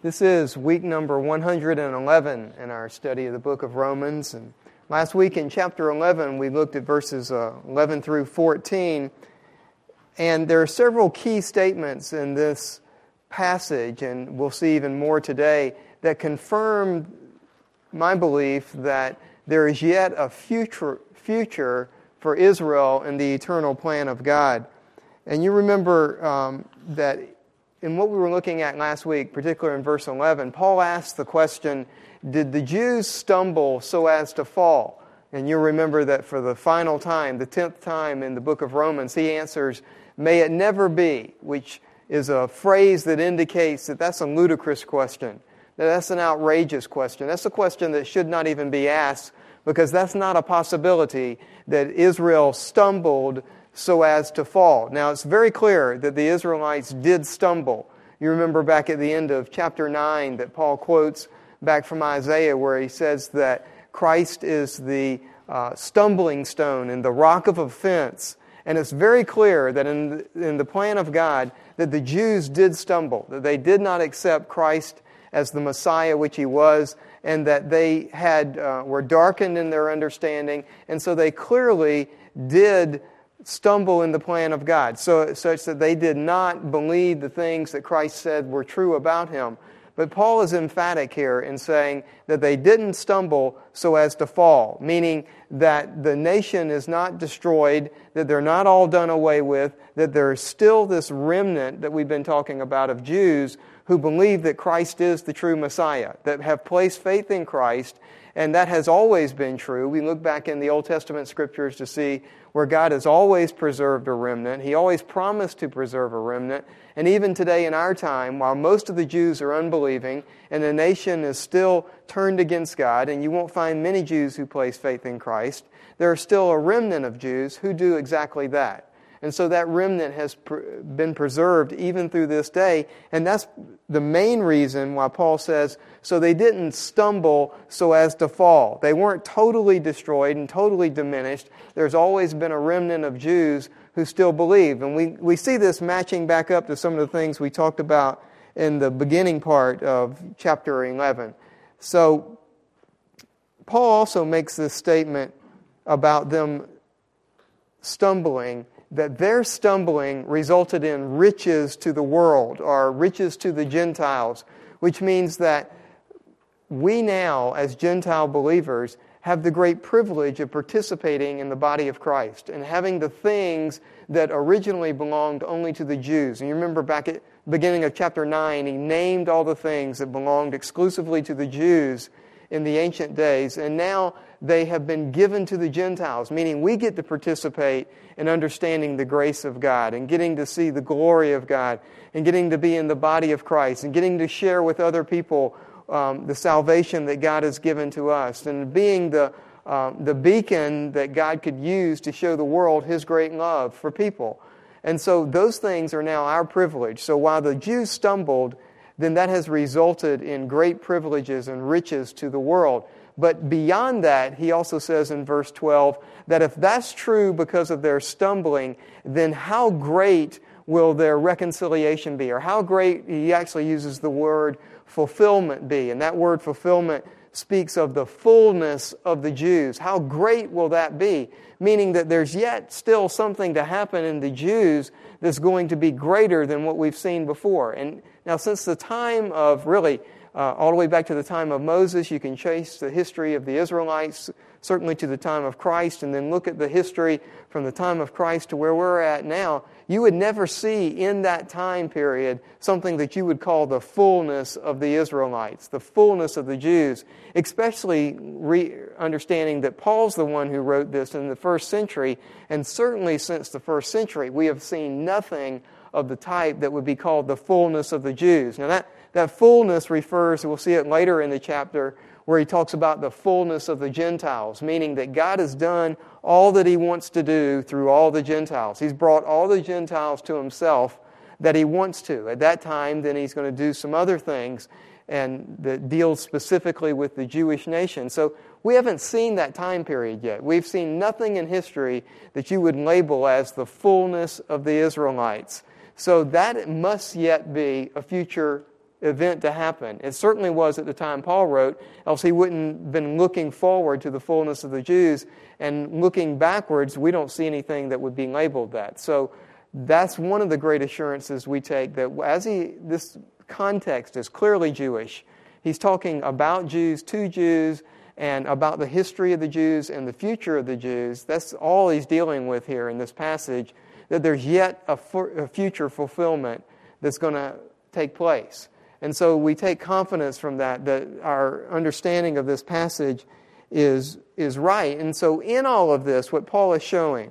This is week number 111 in our study of the book of Romans. And last week in chapter 11, we looked at verses 11 through 14. And there are several key statements in this passage, and we'll see even more today, that confirm my belief that there is yet a future for Israel in the eternal plan of God. And you remember that in what we were looking at last week, particularly in verse 11, Paul asked the question, did the Jews stumble so as to fall? And you remember that for the final time, the 10th time in the book of Romans, he answers, may it never be, which is a phrase that indicates that that's a ludicrous question, that that's an outrageous question. That's a question that should not even be asked, because that's not a possibility that Israel stumbled so as to fall. Now, it's very clear that the Israelites did stumble. You remember back at the end of chapter 9 that Paul quotes back from Isaiah, where he says that Christ is the stumbling stone and the rock of offense. And it's very clear that in the plan of God that the Jews did stumble, that they did not accept Christ as the Messiah which He was, and that they were darkened in their understanding, and so they clearly did stumble in the plan of God, such that they did not believe the things that Christ said were true about Him. But Paul is emphatic here in saying that they didn't stumble so as to fall, meaning that the nation is not destroyed, that they're not all done away with, that there's still this remnant that we've been talking about of Jews who believe that Christ is the true Messiah, that have placed faith in Christ, and that has always been true. We look back in the Old Testament Scriptures to see where God has always preserved a remnant. He always promised to preserve a remnant. And even today in our time, while most of the Jews are unbelieving and the nation is still turned against God, and you won't find many Jews who place faith in Christ, there are still a remnant of Jews who do exactly that. And so that remnant has been preserved even through this day. And that's the main reason why Paul says, so they didn't stumble so as to fall. They weren't totally destroyed and totally diminished. There's always been a remnant of Jews who still believe. And we see this matching back up to some of the things we talked about in the beginning part of chapter 11. So Paul also makes this statement about them stumbling, that their stumbling resulted in riches to the world, or riches to the Gentiles, which means that we now, as Gentile believers, have the great privilege of participating in the body of Christ and having the things that originally belonged only to the Jews. And you remember back at the beginning of chapter 9, he named all the things that belonged exclusively to the Jews in the ancient days, and now they have been given to the Gentiles, meaning we get to participate in understanding the grace of God and getting to see the glory of God and getting to be in the body of Christ and getting to share with other people the salvation that God has given to us, and being the beacon that God could use to show the world His great love for people. And so those things are now our privilege. So while the Jews stumbled, then that has resulted in great privileges and riches to the world. But beyond that, he also says in verse 12, that if that's true because of their stumbling, then how great will their reconciliation be? Or how great, he actually uses the word fulfillment be. And that word fulfillment speaks of the fullness of the Jews. How great will that be? Meaning that there's yet still something to happen in the Jews that's going to be greater than what we've seen before. And now, since the time of all the way back to the time of Moses, you can trace the history of the Israelites, certainly to the time of Christ, and then look at the history from the time of Christ to where we're at now. You would never see in that time period something that you would call the fullness of the Israelites, the fullness of the Jews, especially understanding that Paul's the one who wrote this in the first century, and certainly since the first century, we have seen nothing of the type that would be called the fullness of the Jews. Now that fullness refers, we'll see it later in the chapter, where he talks about the fullness of the Gentiles, meaning that God has done all that He wants to do through all the Gentiles. He's brought all the Gentiles to Himself that He wants to. At that time, then He's going to do some other things and that deals specifically with the Jewish nation. So we haven't seen that time period yet. We've seen nothing in history that you would label as the fullness of the Israelites. So that must yet be a future event to happen. It certainly was at the time Paul wrote, else he wouldn't have been looking forward to the fullness of the Jews, and looking backwards, we don't see anything that would be labeled that. So that's one of the great assurances we take, that this context is clearly Jewish. He's talking about Jews to Jews and about the history of the Jews and the future of the Jews. That's all he's dealing with here in this passage, that there's yet a future fulfillment that's going to take place. And so we take confidence from that our understanding of this passage is right. And so in all of this, what Paul is showing,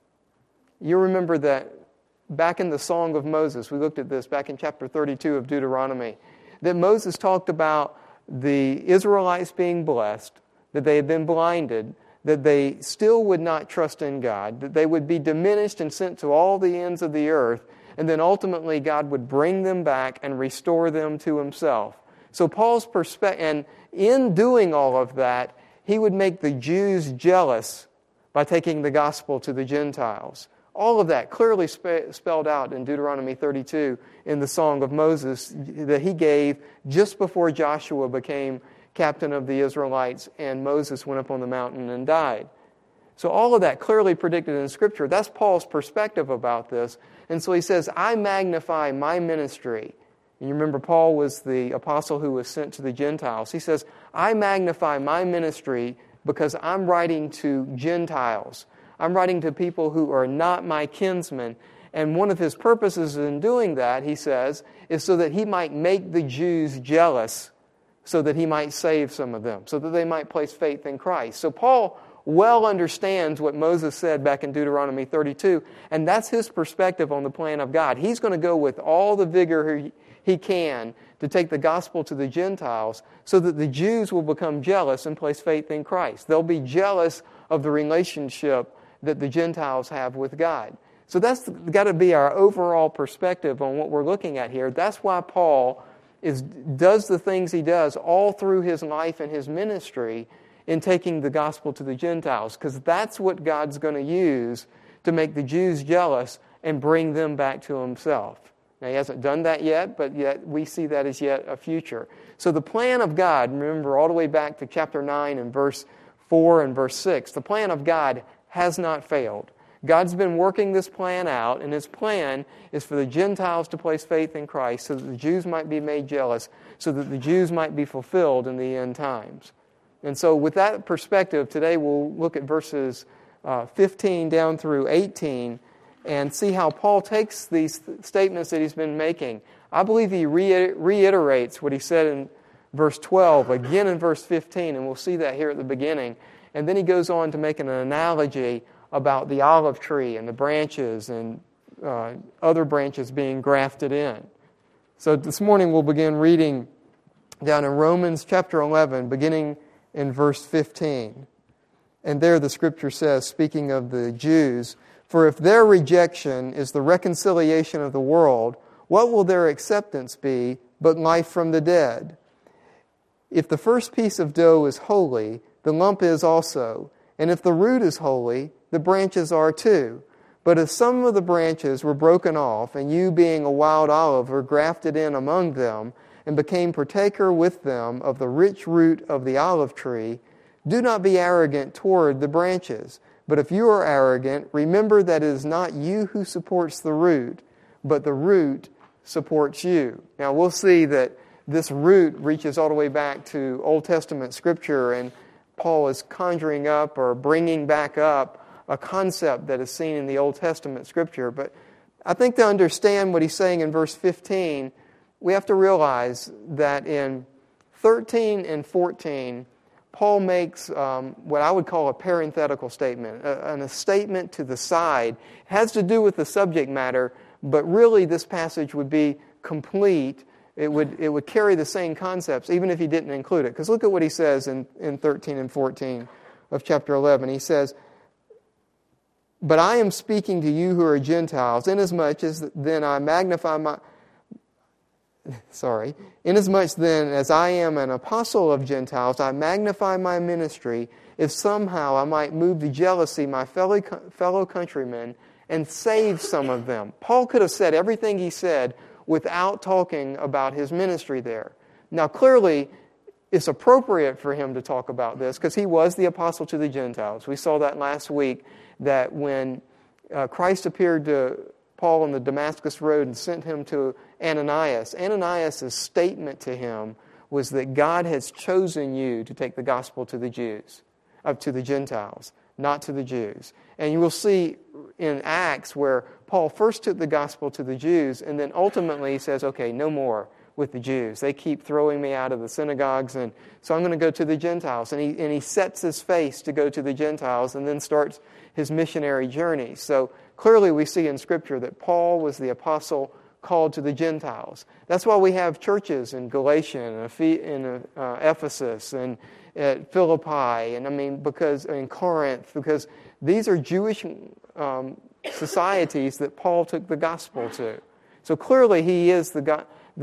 you remember that back in the Song of Moses, we looked at this back in chapter 32 of Deuteronomy, that Moses talked about the Israelites being blessed, that they had been blinded, that they still would not trust in God, that they would be diminished and sent to all the ends of the earth, and then ultimately God would bring them back and restore them to Himself. So Paul's perspective, and in doing all of that, he would make the Jews jealous by taking the gospel to the Gentiles. All of that clearly spelled out in Deuteronomy 32 in the Song of Moses that he gave just before Joshua became captain of the Israelites and Moses went up on the mountain and died. So all of that clearly predicted in Scripture. That's Paul's perspective about this. And so he says, I magnify my ministry. And you remember Paul was the apostle who was sent to the Gentiles. He says, I magnify my ministry because I'm writing to Gentiles. I'm writing to people who are not my kinsmen. And one of his purposes in doing that, he says, is so that he might make the Jews jealous, so that he might save some of them, so that they might place faith in Christ. So Paul well understands what Moses said back in Deuteronomy 32, and that's his perspective on the plan of God. He's going to go with all the vigor he can to take the gospel to the Gentiles so that the Jews will become jealous and place faith in Christ. They'll be jealous of the relationship that the Gentiles have with God. So that's got to be our overall perspective on what we're looking at here. That's why Paul does the things he does all through his life and his ministry in taking the gospel to the Gentiles, because that's what God's going to use to make the Jews jealous and bring them back to Himself. Now, He hasn't done that yet, but yet we see that as yet a future. So the plan of God, remember all the way back to chapter 9 and verse 4 and verse 6, the plan of God has not failed. God's been working this plan out, and His plan is for the Gentiles to place faith in Christ so that the Jews might be made jealous, so that the Jews might be fulfilled in the end times. And so with that perspective, today we'll look at verses 15 down through 18 and see how Paul takes these statements that he's been making. I believe he reiterates what he said in verse 12, again in verse 15, and we'll see that here at the beginning. And then he goes on to make an analogy about the olive tree and the branches and other branches being grafted in. So this morning we'll begin reading down in Romans chapter 11, beginning in verse 15. And there the Scripture says, speaking of the Jews, for if their rejection is the reconciliation of the world, what will their acceptance be but life from the dead? If the first piece of dough is holy, the lump is also. And if the root is holy, the branches are too. But if some of the branches were broken off, and you being a wild olive were grafted in among them, and became partaker with them of the rich root of the olive tree, do not be arrogant toward the branches. But if you are arrogant, remember that it is not you who supports the root, but the root supports you. Now we'll see that this root reaches all the way back to Old Testament Scripture, and Paul is conjuring up or bringing back up a concept that is seen in the Old Testament Scripture. But I think to understand what he's saying in verse 15, we have to realize that in 13 and 14, Paul makes what I would call a parenthetical statement, a statement to the side. It has to do with the subject matter, but really this passage would be complete. It would carry the same concepts, even if he didn't include it. Because look at what he says in 13 and 14 of chapter 11. He says, but I am speaking to you who are Gentiles, inasmuch then as I am an apostle of Gentiles, I magnify my ministry, if somehow I might move to jealousy my fellow countrymen and save some of them. Paul could have said everything he said without talking about his ministry there. Now, clearly, it's appropriate for him to talk about this because he was the apostle to the Gentiles. We saw that last week, that when Christ appeared to Paul on the Damascus Road and sent him to Ananias, Ananias' statement to him was that God has chosen you to take the gospel to the Jews, to the Gentiles, not to the Jews. And you will see in Acts where Paul first took the gospel to the Jews, and then ultimately he says, okay, no more with the Jews. They keep throwing me out of the synagogues, and so I'm going to go to the Gentiles. And he sets his face to go to the Gentiles and then starts his missionary journey. So clearly we see in Scripture that Paul was the apostle called to the Gentiles. That's why we have churches in Galatia and in Ephesus and at Philippi, and because in Corinth, because these are Jewish societies that Paul took the gospel to. So clearly he is the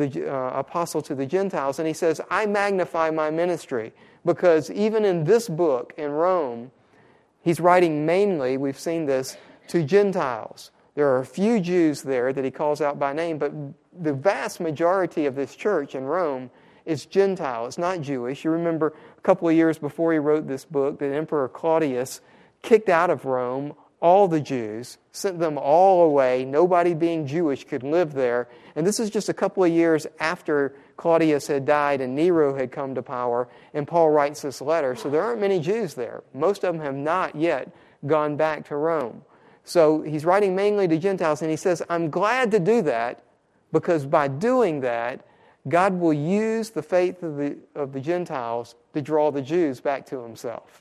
apostle to the Gentiles, and he says, I magnify my ministry, because even in this book in Rome, he's writing mainly, we've seen this, to Gentiles. There are a few Jews there that he calls out by name, but the vast majority of this church in Rome is Gentile. It's not Jewish. You remember a couple of years before he wrote this book, that Emperor Claudius kicked out of Rome all the Jews, sent them all away. Nobody being Jewish could live there. And this is just a couple of years after Claudius had died and Nero had come to power, and Paul writes this letter. So there aren't many Jews there. Most of them have not yet gone back to Rome. So he's writing mainly to Gentiles, and he says, I'm glad to do that, because by doing that, God will use the faith of the Gentiles to draw the Jews back to himself.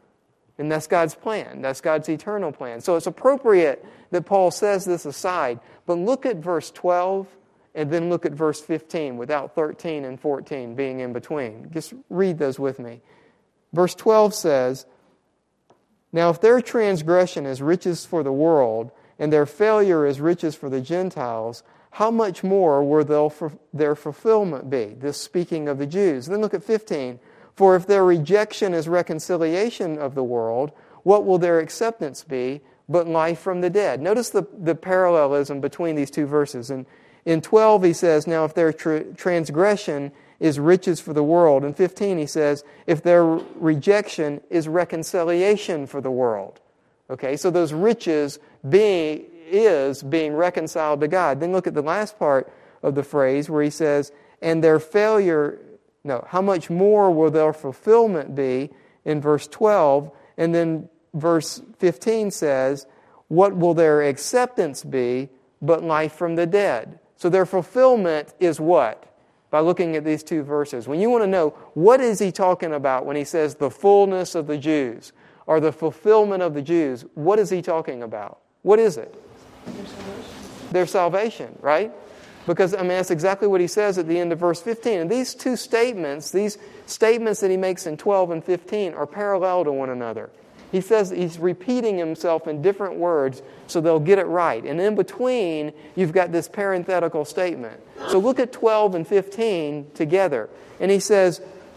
And that's God's plan. That's God's eternal plan. So it's appropriate that Paul says this aside. But look at verse 12 and then look at verse 15 without 13 and 14 being in between. Just read those with me. Verse 12 says, Now if their transgression is riches for the world and their failure is riches for the Gentiles, how much more will their fulfillment be? This speaking of the Jews. And then look at 15. For if their rejection is reconciliation of the world, what will their acceptance be but life from the dead? Notice the parallelism between these two verses. And in 12 he says, now if their transgression is riches for the world. In 15 he says, if their rejection is reconciliation for the world. Okay, so those riches being reconciled to God. Then look at the last part of the phrase where he says, and their failure... No, how much more will their fulfillment be in verse 12? And then verse 15 says, what will their acceptance be but life from the dead? So their fulfillment is what? By looking at these two verses. When you want to know, what is he talking about when he says the fullness of the Jews or the fulfillment of the Jews? What is he talking about? What is it? Their salvation, right? Because, that's exactly what he says at the end of verse 15. And these two statements, these statements that he makes in 12 and 15 are parallel to one another. He says he's repeating himself in different words so they'll get it right. And in between, you've got this parenthetical statement. So look at 12 and 15 together. And he says,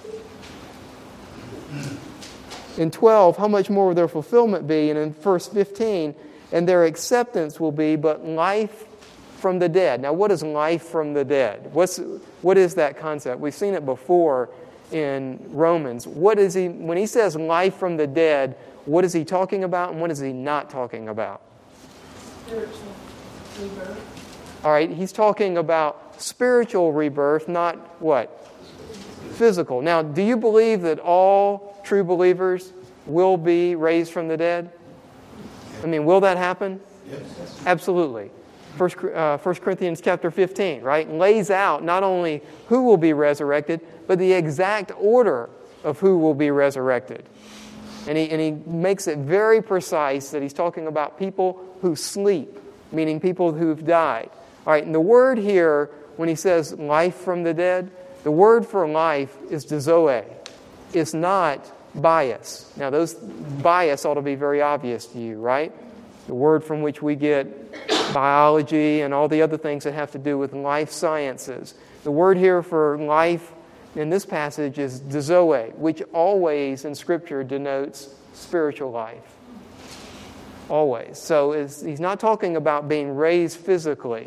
in 12, how much more will their fulfillment be? And in verse 15, and their acceptance will be but life from the dead. Now, what is life from the dead? What is that concept? We've seen it before in Romans. What is he, when he says life from the dead, what is he talking about and what is he not talking about? Spiritual rebirth. All right, he's talking about spiritual rebirth, not what? Physical. Now, do you believe that all true believers will be raised from the dead? Will that happen? Yes. Absolutely. 1 Corinthians chapter 15, right, lays out not only who will be resurrected, but the exact order of who will be resurrected. And he makes it very precise that he's talking about people who sleep, meaning people who've died. All right, and the word here, when he says life from the dead, the word for life is zoe. It's not bias. Now, those bias ought to be very obvious to you, right? The word from which we get biology and all the other things that have to do with life sciences. The word here for life in this passage is zoe, which always in Scripture denotes spiritual life. Always. So he's not talking about being raised physically,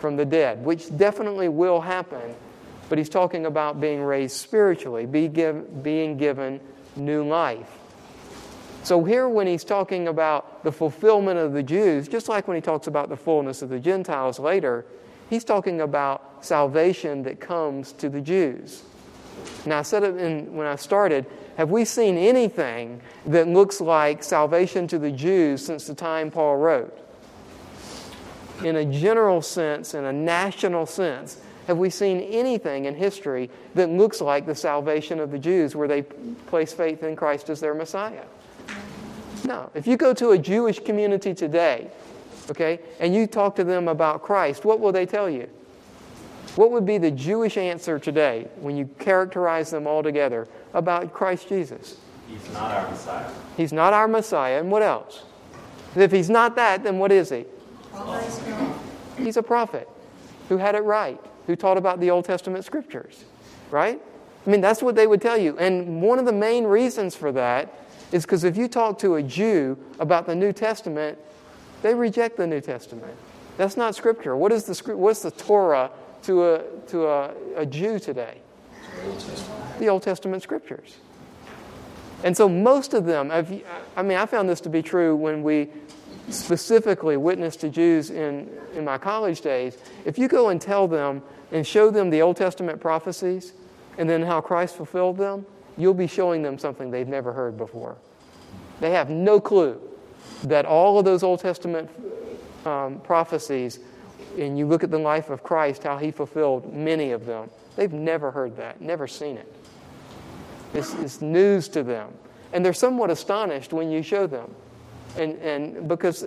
from the dead, which definitely will happen, but he's talking about being raised spiritually, being given new life. So here when he's talking about the fulfillment of the Jews, just like when he talks about the fullness of the Gentiles later, he's talking about salvation that comes to the Jews. Now I said it when I started, have we seen anything that looks like salvation to the Jews since the time Paul wrote? In a general sense, in a national sense, have we seen anything in history that looks like the salvation of the Jews where they place faith in Christ as their Messiah? No. If you go to a Jewish community today, okay, and you talk to them about Christ, what will they tell you? What would be the Jewish answer today when you characterize them all together about Christ Jesus? He's not our Messiah. He's not our Messiah. And what else? If he's not that, then what is he? He's a prophet who had it right, who taught about the Old Testament scriptures, right? I mean, that's what they would tell you. And one of the main reasons for that is because if you talk to a Jew about the New Testament, they reject the New Testament. That's not scripture. What's the Torah to a Jew today? The Old Testament scriptures. And so most of them, I found this to be true when we specifically witnessed to Jews in my college days. If you go and tell them and show them the Old Testament prophecies and then how Christ fulfilled them, you'll be showing them something they've never heard before. They have no clue that all of those Old Testament prophecies, and you look at the life of Christ, how he fulfilled many of them, they've never heard that, never seen it. It's news to them. And they're somewhat astonished when you show them. And because,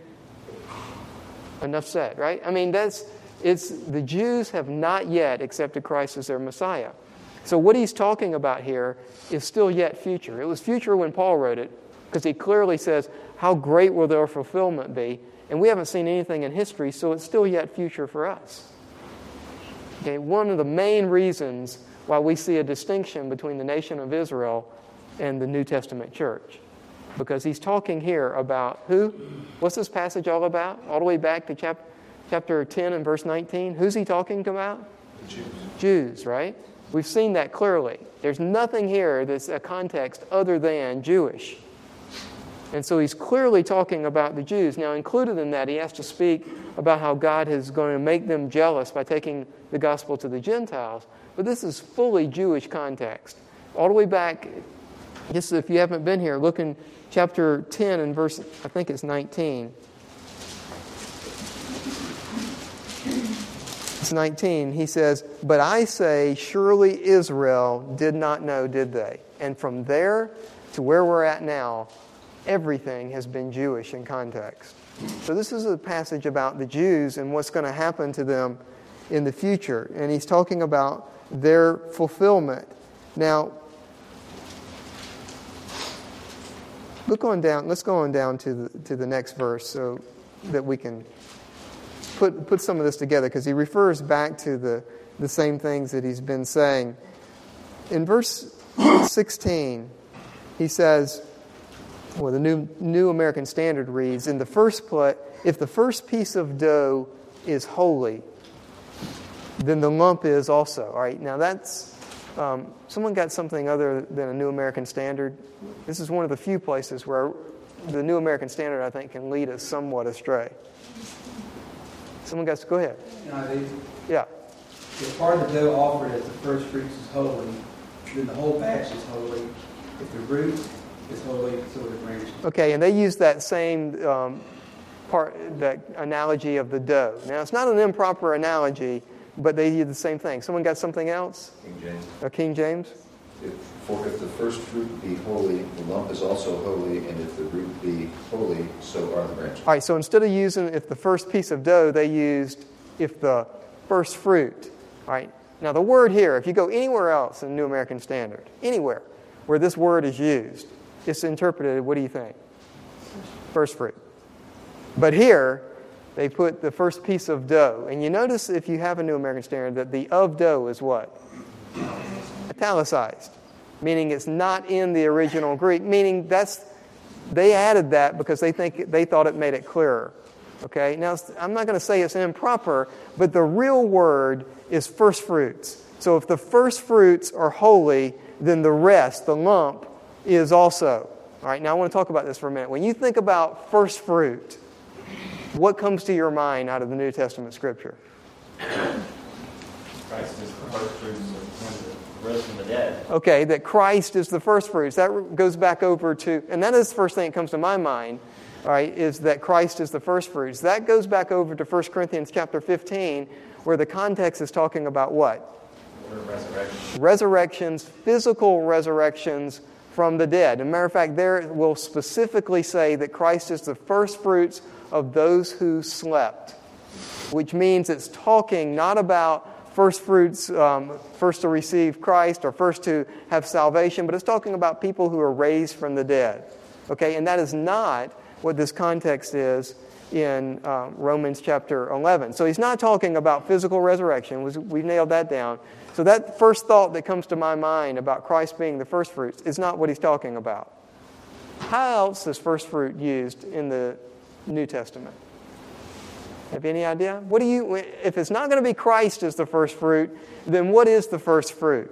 enough said, right? The Jews have not yet accepted Christ as their Messiah. So what he's talking about here is still yet future. It was future when Paul wrote it, because he clearly says, how great will their fulfillment be? And we haven't seen anything in history, so it's still yet future for us. Okay, one of the main reasons why we see a distinction between the nation of Israel and the New Testament church. Because he's talking here about who? What's this passage all about? All the way back to chapter 10 and verse 19. Who's he talking about? Jews. Jews, right? We've seen that clearly. There's nothing here that's a context other than Jewish. And so he's clearly talking about the Jews. Now, included in that, he has to speak about how God is going to make them jealous by taking the gospel to the Gentiles. But this is fully Jewish context. All the way back, just if you haven't been here, look in chapter 10 and verse, I think it's 19. It's 19. He says, "But I say, surely Israel did not know, did they?" And from there to where we're at now, everything has been Jewish in context. So this is a passage about the Jews and what's going to happen to them in the future. And he's talking about their fulfillment. Now, let's go on down to the next verse so that we can put some of this together, because he refers back to the same things that he's been saying. In verse 16, he says, well, the New American Standard reads, if the first piece of dough is holy, then the lump is also. All right, now that's, someone got something other than a New American Standard? This is one of the few places where the New American Standard, I think, can lead us somewhat astray. Someone got to go ahead. Yeah. If part of the dough offered as the first fruits is holy, then the whole batch is holy. If the root is holy, so are the branches. Okay, and they use that same that analogy of the dough. Now, it's not an improper analogy, but they use the same thing. Someone got something else? King James. King James? For if the first fruit be holy, the lump is also holy, and if the root be holy, so are the branches. All right, so instead of using if the first piece of dough, they used if the first fruit. All right, now the word here, if you go anywhere else in the New American Standard, anywhere where this word is used, it's interpreted, what do you think? First fruit. But here, they put the first piece of dough. And you notice if you have a New American Standard that the of dough is what? Italicized, meaning it's not in the original Greek, meaning they added that because they thought it made it clearer. Okay, now I'm not going to say it's improper, but the real word is first fruits. So if the first fruits are holy, then the rest, the lump, is also. All right, now I want to talk about this for a minute. When you think about first fruit, what comes to your mind out of the New Testament Scripture? Christ is the first fruits of him that rose from the dead. Okay, that Christ is the first fruits. That goes back over to, and that is the first thing that comes to my mind, all right, is that Christ is the first fruits. That goes back over to 1 Corinthians chapter 15, where the context is talking about what? Resurrections, physical resurrections from the dead. As a matter of fact, there it will specifically say that Christ is the first fruits of those who slept, which means it's talking not about first fruits, first to receive Christ or first to have salvation, but it's talking about people who are raised from the dead. Okay, and that is not what this context is in Romans chapter 11. So he's not talking about physical resurrection. We've nailed that down. So that first thought that comes to my mind about Christ being the first fruits is not what he's talking about. How else is first fruit used in the New Testament? Have you any idea? What do you? If it's not going to be Christ as the first fruit, then what is the first fruit?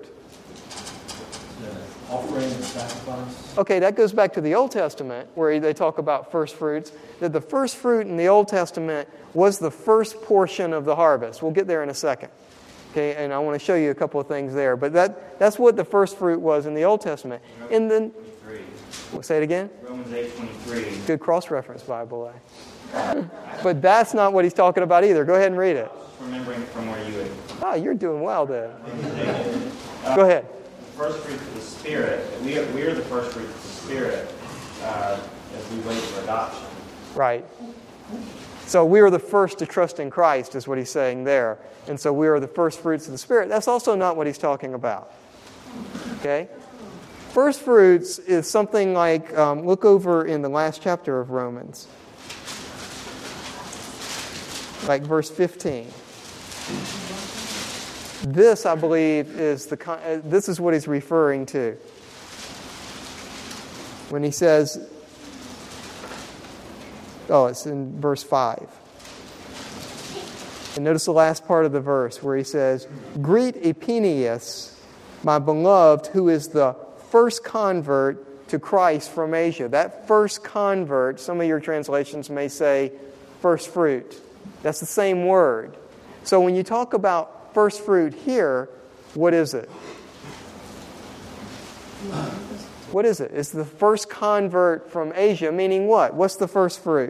The offering and sacrifice. Okay, that goes back to the Old Testament where they talk about first fruits. That the first fruit in the Old Testament was the first portion of the harvest. We'll get there in a second. Okay, and I want to show you a couple of things there. But that's what the first fruit was in the Old Testament. And then, say it again. Romans 8:23. Good cross-reference Bible, But that's not what he's talking about either. Go ahead and read it. Remembering from where you had. Oh, you're doing well then. Go ahead. The first fruits of the Spirit. We are the first fruits of the Spirit as we wait for adoption. Right. So we are the first to trust in Christ is what he's saying there. And so we are the first fruits of the Spirit. That's also not what he's talking about. Okay? First fruits is something like, look over in the last chapter of Romans. Like verse 15. This, I believe, is this is what he's referring to. When he says, it's in verse 5. And notice the last part of the verse where he says, "Greet Epaenetus, my beloved, who is the first convert to Christ from Asia." That first convert, some of your translations may say first fruit. That's the same word. So when you talk about first fruit here, what is it? What is it? It's the first convert from Asia, meaning what? What's the first fruit?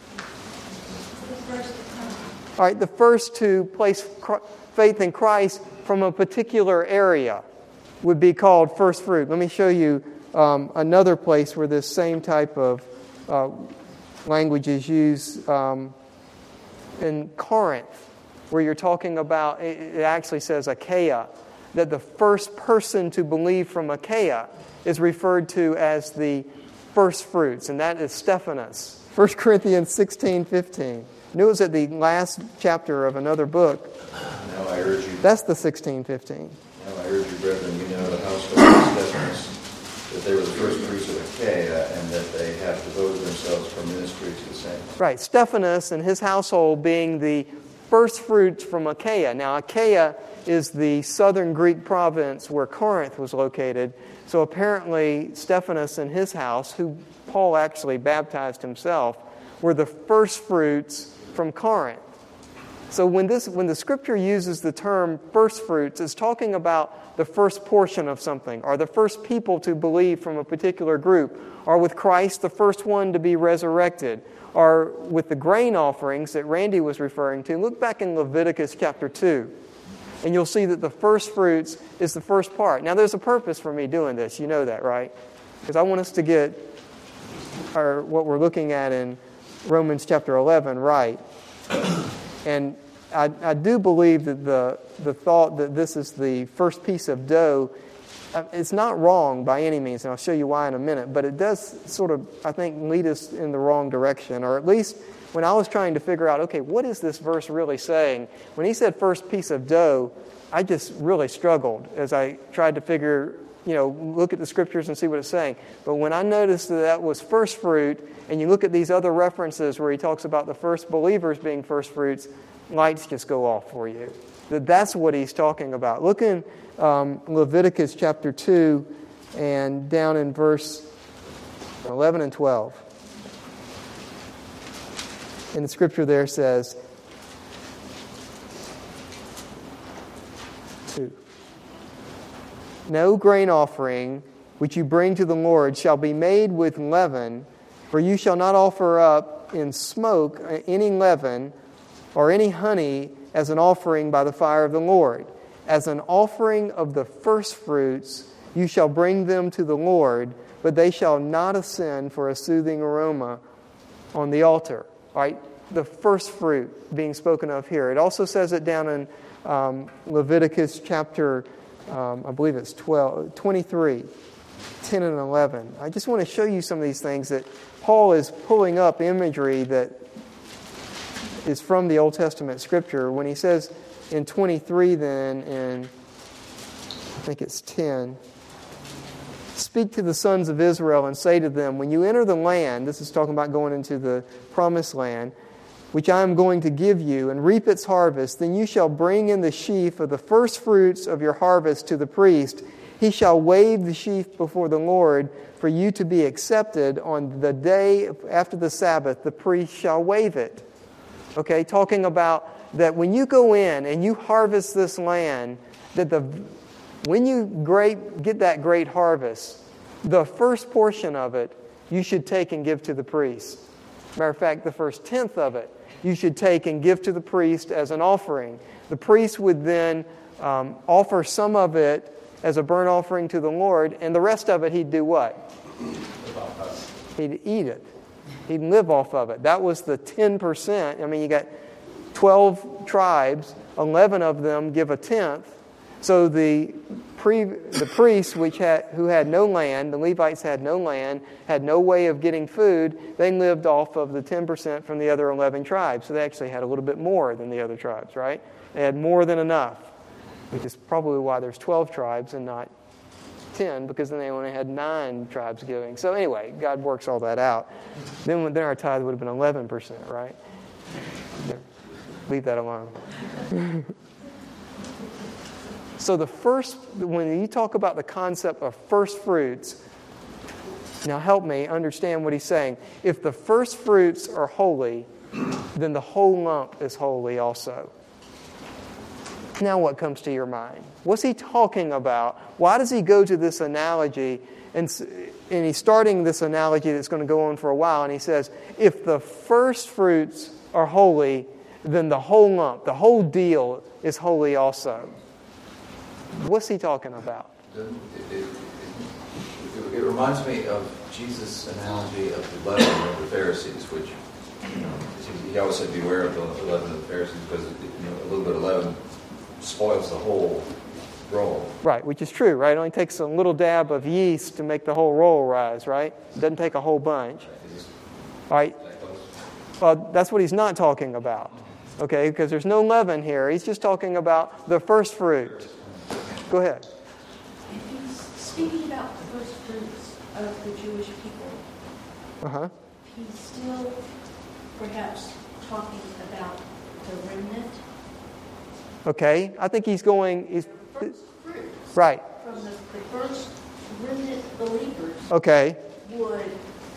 All right, the first to place faith in Christ from a particular area would be called first fruit. Let me show you another place where this same type of language is used in Corinth, where you're talking about, it actually says Achaia, that the first person to believe from Achaia is referred to as the first fruits, and that is Stephanas. 1 Corinthians 16:15. Knew it was at the last chapter of another book. Now I urge you. That's the 16:15. Now I urge you, brethren, you know the household of Stephanas, that they were the first fruits of Achaia, and that they have devoted themselves for ministry to the saints. Right, Stephanas and his household being the first fruits from Achaia. Now, Achaia is the southern Greek province where Corinth was located. So apparently, Stephanas and his house, who Paul actually baptized himself, were the first fruits from Corinth. So when the Scripture uses the term first fruits, it's talking about the first portion of something, or the first people to believe from a particular group, or with Christ, the first one to be resurrected, or with the grain offerings that Randy was referring to. Look back in Leviticus chapter 2, and you'll see that the first fruits is the first part. Now, there's a purpose for me doing this. You know that, right? Because I want us to get what we're looking at in Romans chapter 11 right. And I do believe that the thought that this is the first piece of dough, it's not wrong by any means, and I'll show you why in a minute, but it does sort of, I think, lead us in the wrong direction, or at least when I was trying to figure out, okay, what is this verse really saying? When he said first piece of dough, I just really struggled as I tried to figure, look at the scriptures and see what it's saying. But when I noticed that was first fruit, and you look at these other references where he talks about the first believers being first fruits, lights just go off for you. That's what he's talking about. Look in Leviticus chapter 2 and down in verse 11 and 12. And the scripture there says, 2. No grain offering which you bring to the Lord shall be made with leaven, for you shall not offer up in smoke any leaven or any honey as an offering by the fire of the Lord. As an offering of the first fruits, you shall bring them to the Lord, but they shall not ascend for a soothing aroma on the altar. Right? The first fruit being spoken of here. It also says it down in Leviticus chapter, I believe it's 23, 10 and 11. I just want to show you some of these things that Paul is pulling up imagery that is from the Old Testament Scripture. When he says in 23 then, and I think it's 10, speak to the sons of Israel and say to them, when you enter the land, this is talking about going into the promised land, which I am going to give you, and reap its harvest, then you shall bring in the sheaf of the first fruits of your harvest to the priest. He shall wave the sheaf before the Lord for you to be accepted on the day after the Sabbath. The priest shall wave it. Okay, talking about that when you go in and you harvest this land, that when you get that great harvest, the first portion of it you should take and give to the priest. Matter of fact, the first tenth of it you should take and give to the priest as an offering. The priest would then offer some of it as a burnt offering to the Lord, and the rest of it he'd do what? He'd eat it. He'd live off of it. That was the 10%. I mean, you got 12 tribes, 11 of them give a tenth. So the priests, who had no land, the Levites had no land, had no way of getting food, they lived off of the 10% from the other 11 tribes. So they actually had a little bit more than the other tribes, right? They had more than enough, which is probably why there's 12 tribes and not 10, because then they only had 9 tribes giving. So anyway, God works all that out. Then our tithe would have been 11%, right? Leave that alone. So when you talk about the concept of first fruits, now help me understand what he's saying. If the first fruits are holy, then the whole lump is holy also. Now what comes to your mind? What's he talking about? Why does he go to this analogy? And he's starting this analogy that's going to go on for a while, and he says, if the first fruits are holy, then the whole lump, the whole deal is holy also. What's he talking about? It reminds me of Jesus' analogy of the leaven of the Pharisees, which, he always said, beware of the leaven of the Pharisees, because a little bit of leaven spoils the whole roll. Right, which is true, right? It only takes a little dab of yeast to make the whole roll rise, right? It doesn't take a whole bunch. Right? Well, that's what he's not talking about, okay? Because there's no leaven here. He's just talking about the first fruit. Go ahead. He's speaking about the first fruits of the Jewish people. Uh-huh. He's still perhaps talking about the remnant. Okay, I think he's going... The first fruits right. from the first remnant believers Okay. would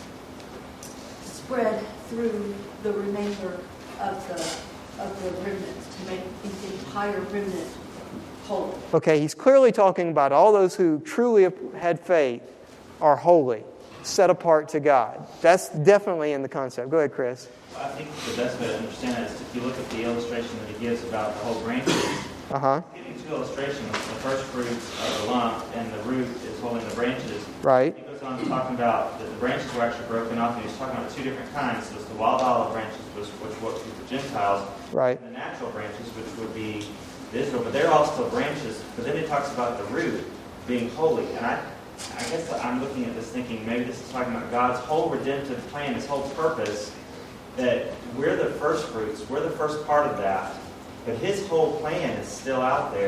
spread through the remainder of the remnant to make the entire remnant holy. Okay, he's clearly talking about all those who truly had faith are holy, set apart to God. That's definitely in the concept. Go ahead, Chris. I think the best way to understand that is if you look at the illustration that he gives about the whole branches. Uh-huh. Giving two illustrations, the first fruits are the lump and the root is holding the branches. Right. He goes on talking about that the branches were actually broken off, and he's talking about two different kinds. So it's the wild olive branches, which would be the Gentiles, right, and the natural branches, which would be Israel. But they're all still branches. But then he talks about the root being holy. And I guess I'm looking at this thinking maybe this is talking about God's whole redemptive plan, his whole purpose, that we're the first fruits, we're the first part of that. But his whole plan is still out there,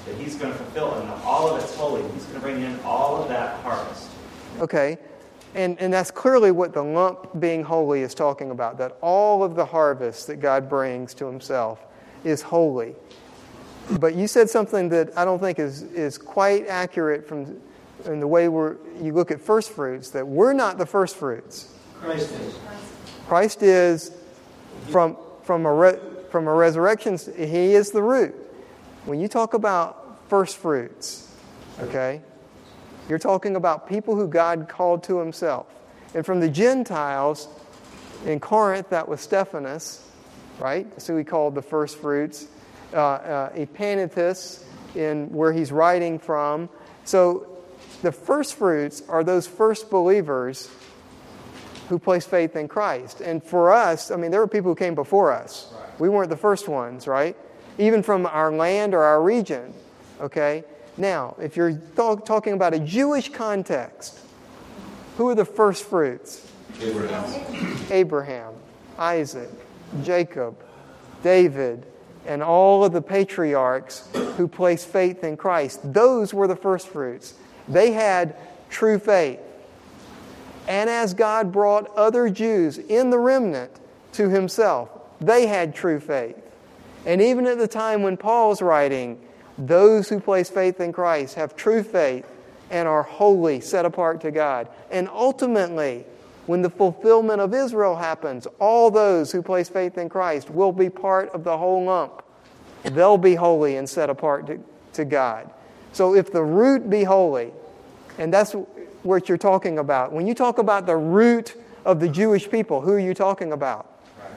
that he's going to fulfill, and all of it's holy. He's going to bring in all of that harvest. Okay. And that's clearly what the lump being holy is talking about, that all of the harvest that God brings to himself is holy. But you said something that I don't think is quite accurate in the way you look at first fruits, that we're not the first fruits. Christ is. Christ is from a resurrection, he is the root. When you talk about first fruits, okay, you're talking about people who God called to himself. And from the Gentiles, in Corinth, that was Stephanas, right? That's who he called the first fruits. Epaphras, in where he's writing from. So the first fruits are those first believers who place faith in Christ. And for us, I mean, there were people who came before us. Right. We weren't the first ones, right? Even from our land or our region, okay? Now, if you're talking about a Jewish context, who are the first fruits? Abraham, Isaac, Jacob, David, and all of the patriarchs who placed faith in Christ. Those were the first fruits. They had true faith. And as God brought other Jews in the remnant to himself, they had true faith. And even at the time when Paul's writing, those who place faith in Christ have true faith and are holy, set apart to God. And ultimately, when the fulfillment of Israel happens, all those who place faith in Christ will be part of the whole lump. They'll be holy and set apart to God. So if the root be holy, and that's what you're talking about. When you talk about the root of the Jewish people, who are you talking about?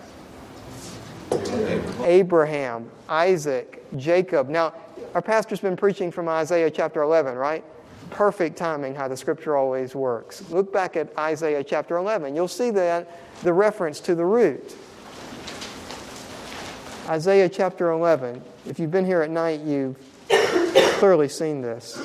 Abraham, Isaac, Jacob. Now, our pastor's been preaching from Isaiah chapter 11, right? Perfect timing how the scripture always works. Look back at Isaiah chapter 11. You'll see that the reference to the root. Isaiah chapter 11. If you've been here at night, you've clearly seen this.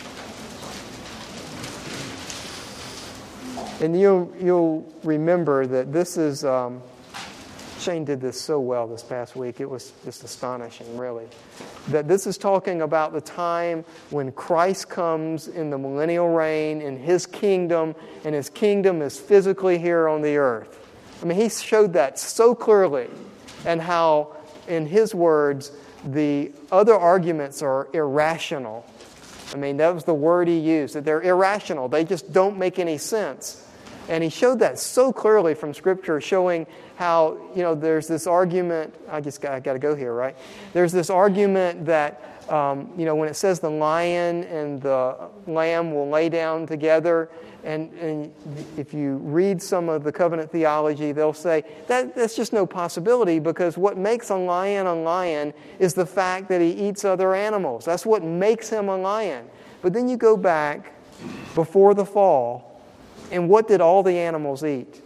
And you'll remember that this is... Shane did this so well this past week. It was just astonishing, really. That this is talking about the time when Christ comes in the millennial reign in his kingdom, and his kingdom is physically here on the earth. I mean, he showed that so clearly, and how, in his words, the other arguments are irrational. I mean, that was the word he used, that they're irrational. They just don't make any sense. And he showed that so clearly from Scripture, showing how, there's this argument. I got to go here, right? There's this argument that, when it says the lion and the lamb will lay down together, and if you read some of the covenant theology, they'll say that's just no possibility, because what makes a lion is the fact that he eats other animals. That's what makes him a lion. But then you go back before the fall, and what did all the animals eat?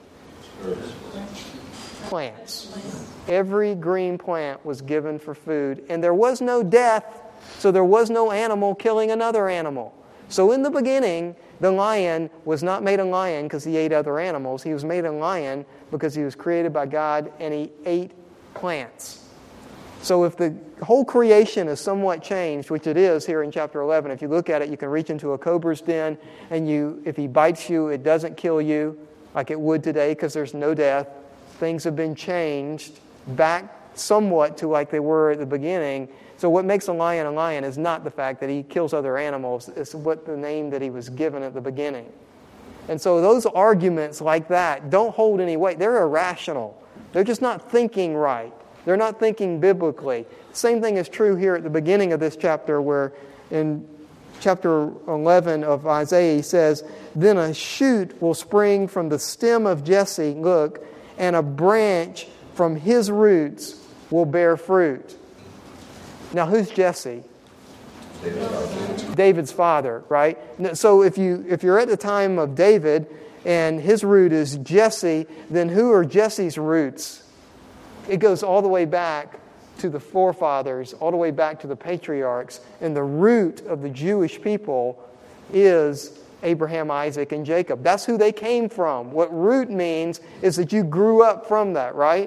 Plants. Every green plant was given for food. And there was no death, so there was no animal killing another animal. So in the beginning, the lion was not made a lion because he ate other animals. He was made a lion because he was created by God and he ate plants. So if the whole creation is somewhat changed, which it is here in chapter 11, if you look at it, you can reach into a cobra's den, and if he bites you, it doesn't kill you like it would today because there's no death. Things have been changed back somewhat to like they were at the beginning. So what makes a lion is not the fact that he kills other animals. It's what the name that he was given at the beginning. And so those arguments like that don't hold any weight. They're irrational. They're just not thinking right. They're not thinking biblically. Same thing is true here at the beginning of this chapter, where in chapter 11 of Isaiah he says, "Then a shoot will spring from the stem of Jesse, look, and a branch from his roots will bear fruit." Now, who's Jesse? David's father, right? So if you're at the time of David and his root is Jesse, then who are Jesse's roots? It goes all the way back to the forefathers, all the way back to the patriarchs. And the root of the Jewish people is Abraham, Isaac, and Jacob. That's who they came from. What root means is that you grew up from that, right?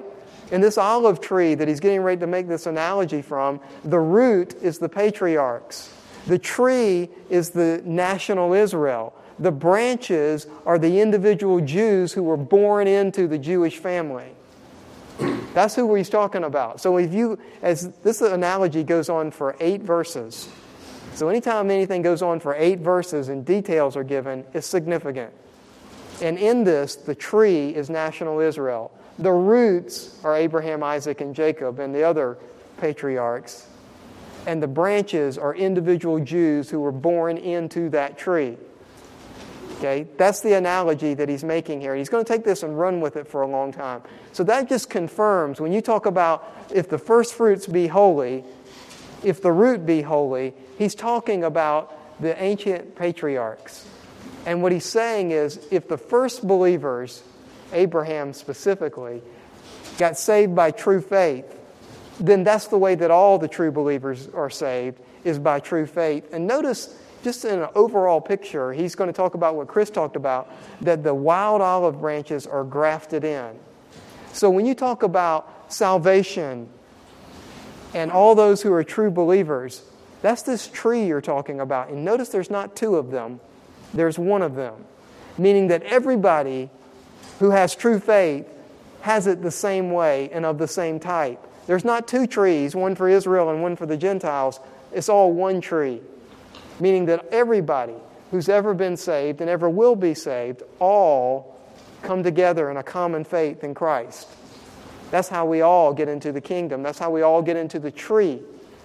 In this olive tree that he's getting ready to make this analogy from, the root is the patriarchs. The tree is the national Israel. The branches are the individual Jews who were born into the Jewish family. That's who he's talking about. So as this analogy goes on for 8 verses. So anytime anything goes on for 8 verses and details are given, it's significant. And in this, the tree is national Israel. The roots are Abraham, Isaac, and Jacob and the other patriarchs. And the branches are individual Jews who were born into that tree. Okay, that's the analogy that he's making here. He's going to take this and run with it for a long time. So that just confirms, when you talk about if the first fruits be holy, if the root be holy, he's talking about the ancient patriarchs. And what he's saying is, if the first believers, Abraham specifically, got saved by true faith, then that's the way that all the true believers are saved, is by true faith. And notice, just in an overall picture, he's going to talk about what Chris talked about, that the wild olive branches are grafted in. So when you talk about salvation and all those who are true believers, that's this tree you're talking about. And notice there's not 2 of them, there's 1 of them. Meaning that everybody who has true faith has it the same way and of the same type. There's not 2 trees, one for Israel and one for the Gentiles. It's all one tree. Meaning that everybody who's ever been saved and ever will be saved, all come together in a common faith in Christ. That's how we all get into the kingdom. That's how we all get into the tree,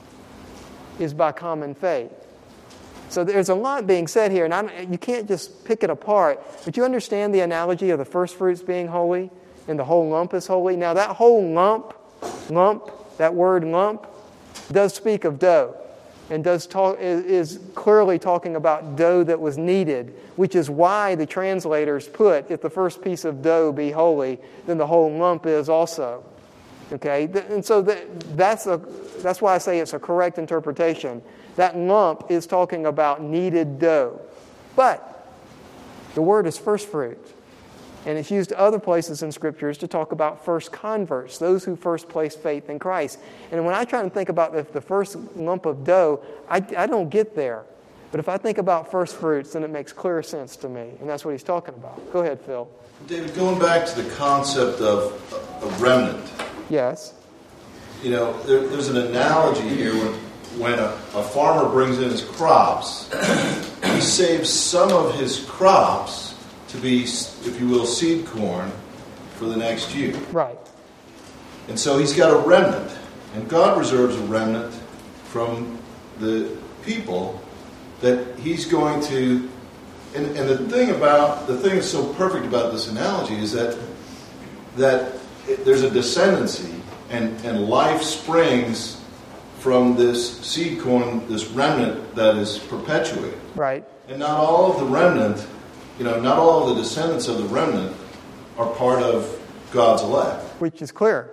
is by common faith. So there's a lot being said here, and you can't just pick it apart. But you understand the analogy of the first fruits being holy and the whole lump is holy? Now that whole lump, that word lump, does speak of dough. And is clearly talking about dough that was kneaded, which is why the translators put, if the first piece of dough be holy, then the whole lump is also. Okay? And so that's why I say it's a correct interpretation. That lump is talking about kneaded dough. But the word is first fruit. And it's used other places in Scriptures to talk about first converts, those who first place faith in Christ. And when I try to think about the first lump of dough, I don't get there. But if I think about first fruits, then it makes clear sense to me. And that's what he's talking about. Go ahead, Phil. David, going back to the concept of remnant. Yes. You know, there's an analogy here when a farmer brings in his crops, he saves some of his crops to be, if you will, seed corn for the next year. Right. And so he's got a remnant. And God reserves a remnant from the people that he's going to... And the thing that's so perfect about this analogy is that there's a descendancy and life springs from this seed corn, this remnant that is perpetuated. Right. And not all of the remnant... not all of the descendants of the remnant are part of God's elect. Which is clear.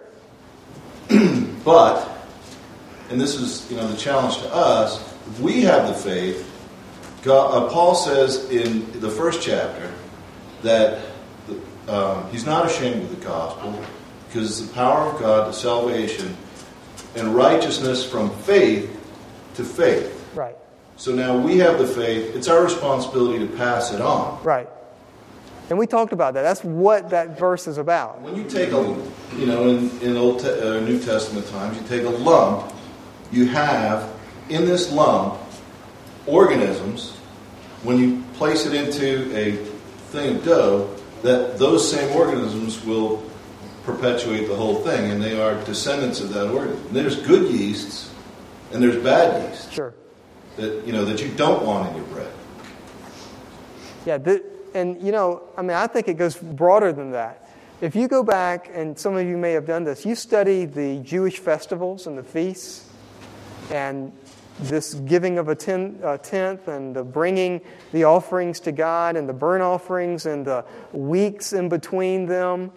But, and this is, the challenge to us, if we have the faith, Paul says in the first chapter that he's not ashamed of the gospel because it's the power of God to salvation and righteousness from faith to faith. Right. So now we have the faith. It's our responsibility to pass it on. Right. And we talked about that. That's what that verse is about. When you take in New Testament times, you take a lump, you have in this lump organisms. When you place it into a thing of dough, that those same organisms will perpetuate the whole thing, and they are descendants of that organism. And there's good yeasts, and there's bad yeast. Sure. That you don't want in your bread. Yeah, I think it goes broader than that. If you go back, and some of you may have done this, you study the Jewish festivals and the feasts, and this giving of a tenth, and the bringing the offerings to God, and the burnt offerings, and the weeks in between them.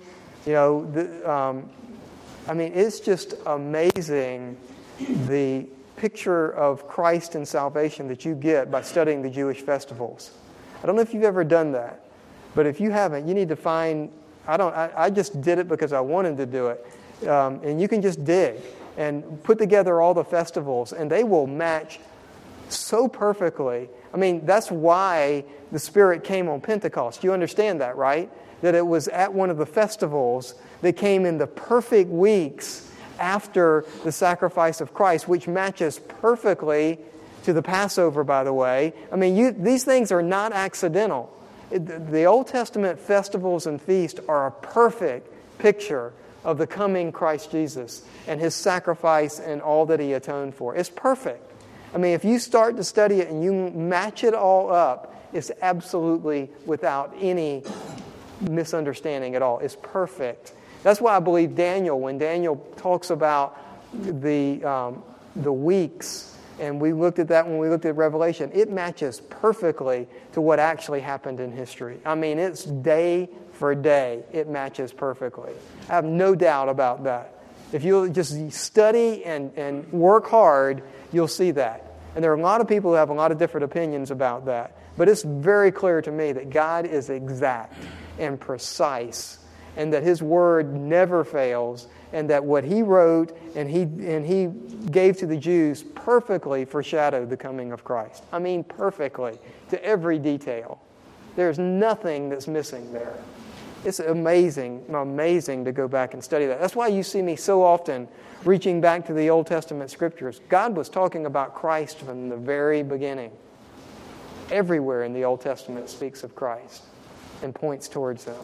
It's just amazing the picture of Christ and salvation that you get by studying the Jewish festivals. I don't know if you've ever done that, but if you haven't, you need to find. I just did it because I wanted to do it. And you can just dig and put together all the festivals, and they will match so perfectly. I mean, that's why the Spirit came on Pentecost. You understand that, right? That it was at one of the festivals that came in the perfect weeks after the sacrifice of Christ, which matches perfectly to the Passover, by the way. I mean, these things are not accidental. The Old Testament festivals and feasts are a perfect picture of the coming Christ Jesus and His sacrifice and all that He atoned for. It's perfect. I mean, if you start to study it and you match it all up, it's absolutely without any misunderstanding at all. It's perfect. That's why I believe Daniel, when Daniel talks about the weeks, and we looked at that when we looked at Revelation, it matches perfectly to what actually happened in history. I mean, it's day for day. It matches perfectly. I have no doubt about that. If you just study and work hard, you'll see that. And there are a lot of people who have a lot of different opinions about that. But it's very clear to me that God is exact and precise, and that His Word never fails, and that what He wrote and He gave to the Jews perfectly foreshadowed the coming of Christ. I mean, perfectly, to every detail. There's nothing that's missing there. It's amazing to go back and study that. That's why you see me so often reaching back to the Old Testament Scriptures. God was talking about Christ from the very beginning. Everywhere in the Old Testament speaks of Christ and points towards Him.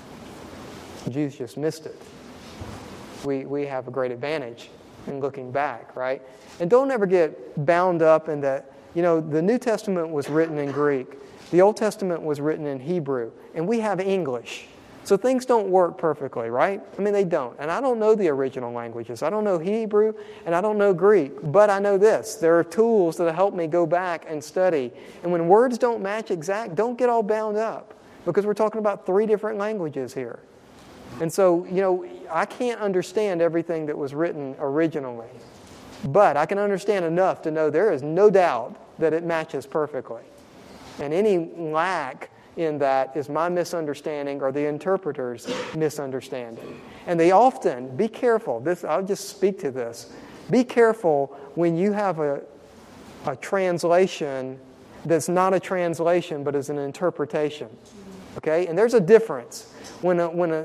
The Jews just missed it. We have a great advantage in looking back, right? And don't ever get bound up in that, the New Testament was written in Greek. The Old Testament was written in Hebrew. And we have English. So things don't work perfectly, right? I mean, they don't. And I don't know the original languages. I don't know Hebrew and I don't know Greek. But I know this. There are tools that help me go back and study. And when words don't match exact, don't get all bound up. Because we're talking about 3 different languages here. And so, I can't understand everything that was written originally. But I can understand enough to know there is no doubt that it matches perfectly. And any lack in that is my misunderstanding or the interpreter's misunderstanding. And they often, be careful, I'll just speak to this. Be careful when you have a translation that's not a translation but is an interpretation. Okay? And there's a difference. When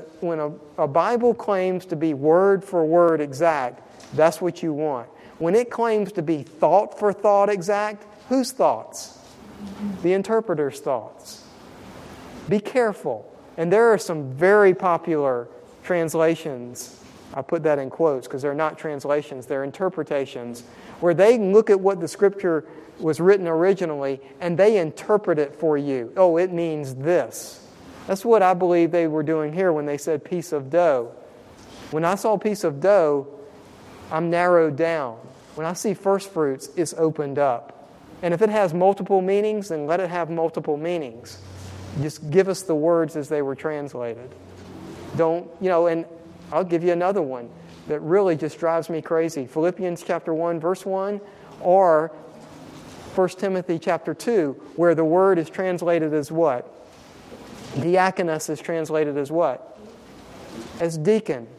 a Bible claims to be word for word exact, that's what you want. When it claims to be thought for thought exact, whose thoughts? The interpreter's thoughts. Be careful. And there are some very popular translations. I put that in quotes because they're not translations, they're interpretations, where they look at what the Scripture was written originally and they interpret it for you. Oh, it means this. That's what I believe they were doing here when they said piece of dough. When I saw piece of dough, I'm narrowed down. When I see first fruits, it's opened up. And if it has multiple meanings, then let it have multiple meanings. Just give us the words as they were translated. Don't, and I'll give you another one that really just drives me crazy. Philippians chapter 1, verse 1, or 1 Timothy chapter 2, where the word is translated as what? Diakonos is translated as what? As deacon.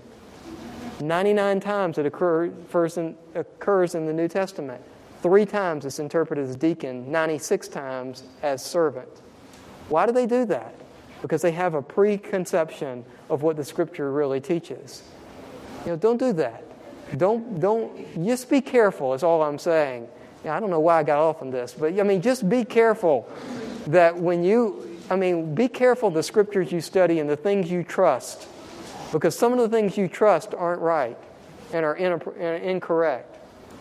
99 times it occurs in the New Testament. 3 times it's interpreted as deacon, 96 times as servant. Why do they do that? Because they have a preconception of what the Scripture really teaches. Don't do that. Don't. Just be careful. Is all I'm saying. I don't know why I got off on this, but just be careful that when be careful the Scriptures you study and the things you trust, because some of the things you trust aren't right and are incorrect.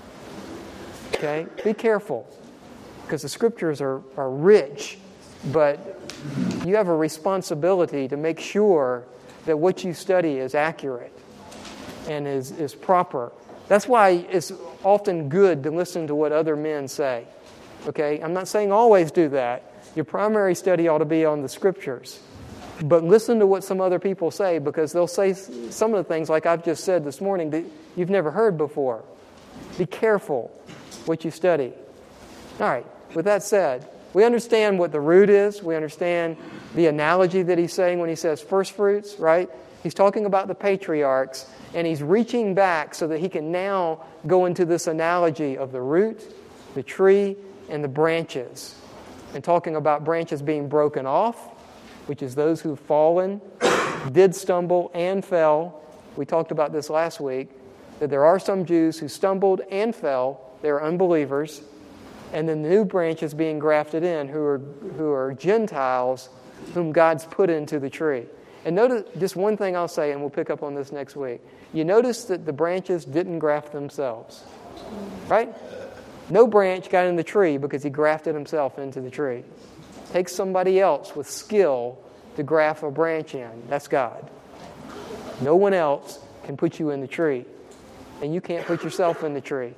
Okay, be careful, because the Scriptures are rich. But you have a responsibility to make sure that what you study is accurate and is proper. That's why it's often good to listen to what other men say. Okay? I'm not saying always do that. Your primary study ought to be on the Scriptures. But listen to what some other people say, because they'll say some of the things like I've just said this morning that you've never heard before. Be careful what you study. All right. With that said, we understand what the root is. We understand the analogy that he's saying when he says first fruits, right? He's talking about the patriarchs, and he's reaching back so that he can now go into this analogy of the root, the tree, and the branches. And talking about branches being broken off, which is those who've fallen, did stumble and fell. We talked about this last week, that there are some Jews who stumbled and fell. They're unbelievers. And then the new branches being grafted in, who are Gentiles, whom God's put into the tree. And notice, just one thing I'll say, and we'll pick up on this next week. You notice that the branches didn't graft themselves, right? No branch got in the tree because he grafted himself into the tree. Takes somebody else with skill to graft a branch in. That's God. No one else can put you in the tree. And you can't put yourself in the tree.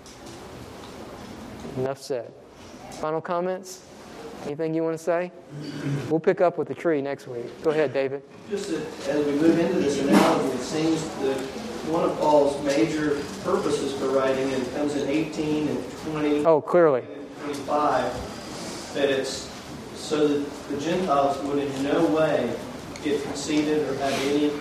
Enough said. Final comments? Anything you want to say? We'll pick up with the tree next week. Go ahead, David. Just as we move into this analogy, it seems that one of Paul's major purposes for writing, and it comes in 18 and 20 Oh, clearly. and 25, that it's so that the Gentiles would in no way get conceited or have any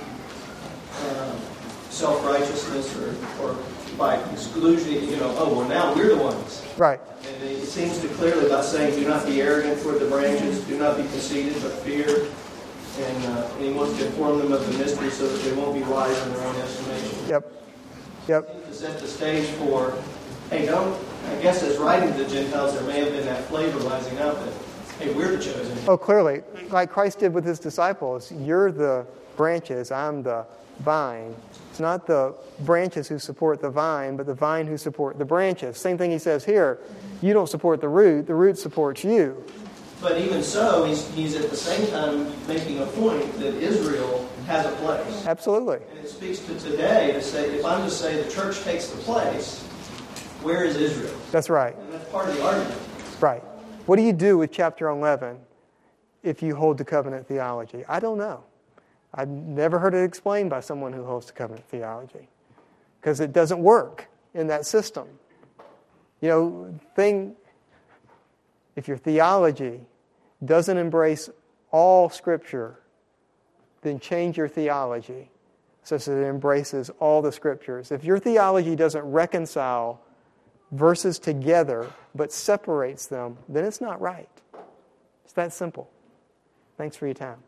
self-righteousness or by exclusion, oh, well, now we're the ones. Right. And it seems to clearly by saying, do not be arrogant toward the branches, do not be conceited, but fear. And he wants to inform them of the mystery so that they won't be wise in their own estimation. Yep. To set the stage for, hey, I guess as writing to the Gentiles, there may have been that flavor rising up that, hey, we're the chosen. Oh, clearly. Like Christ did with his disciples. You're the branches, I'm the vine. It's not the branches who support the vine, but the vine who support the branches. Same thing he says here. You don't support the root supports you. But even so, he's at the same time making a point that Israel has a place. Absolutely. And it speaks to today to say, if I'm to say the church takes the place, where is Israel? That's right. And that's part of the argument. Right. What do you do with chapter 11 if you hold to covenant theology? I don't know. I've never heard it explained by someone who holds to covenant theology because it doesn't work in that system. If your theology doesn't embrace all Scripture, then change your theology such that it embraces all the Scriptures. If your theology doesn't reconcile verses together but separates them, then it's not right. It's that simple. Thanks for your time.